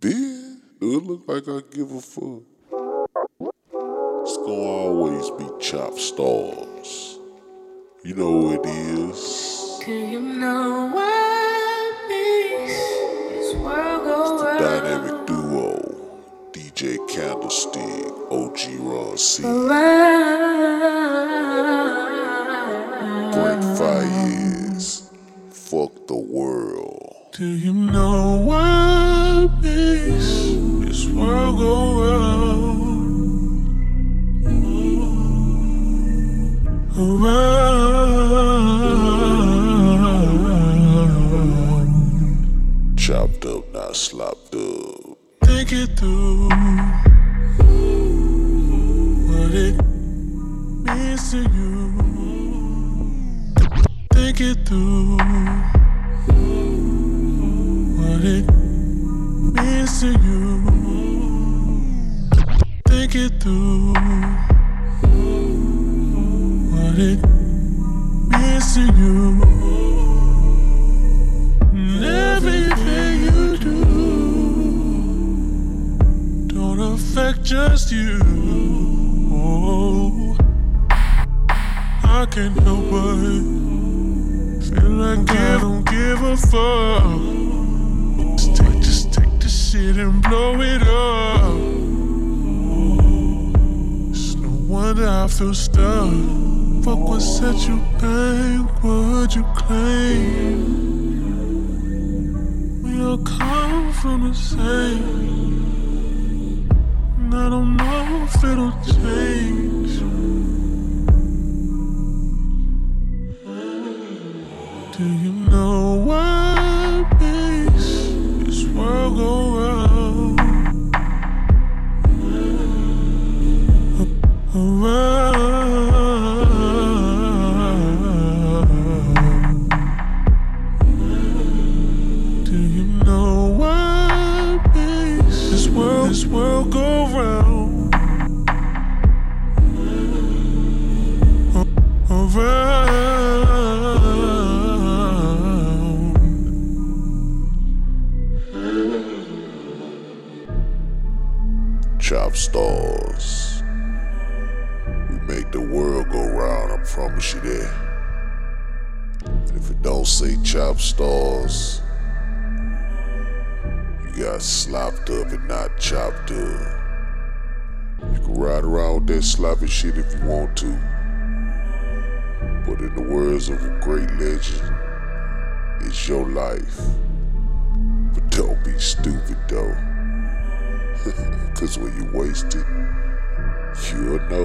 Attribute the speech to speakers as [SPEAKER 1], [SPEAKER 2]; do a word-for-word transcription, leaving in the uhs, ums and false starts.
[SPEAKER 1] spin? Do it look like I give a fuck? It's gonna always be Chop Stars. You know who it is.
[SPEAKER 2] Do you know what makes this world go round?
[SPEAKER 1] Dynamic duo, D J Candlestick, O G Raw C. Break fires, fuck the world.
[SPEAKER 2] Do you know what makes this world go round? Around.
[SPEAKER 1] Chopped up, not slopped up.
[SPEAKER 2] Think it through, what it means to you. Think it through, what it means to you. Think it through, what it means to you. And everything you do don't affect just you. Oh, I can't help but feel like I don't give a fuck. Just take, just take the shit and blow it up. It's no wonder I feel stuck. Fuck what set you back, what you claim. We all come from the same, and I don't know if it'll change. Do you know what makes this world go round? Around. Do you know what makes this world, this world go round? Around.
[SPEAKER 1] Chop Stars. We make the world go round, I promise you that. And if it don't say Chop Stars, you got slopped up and not chopped up. You can ride around with that sloppy shit if you want to. But in the words of a great legend, it's your life. But don't be stupid though. Cause when you waste it, you'll know.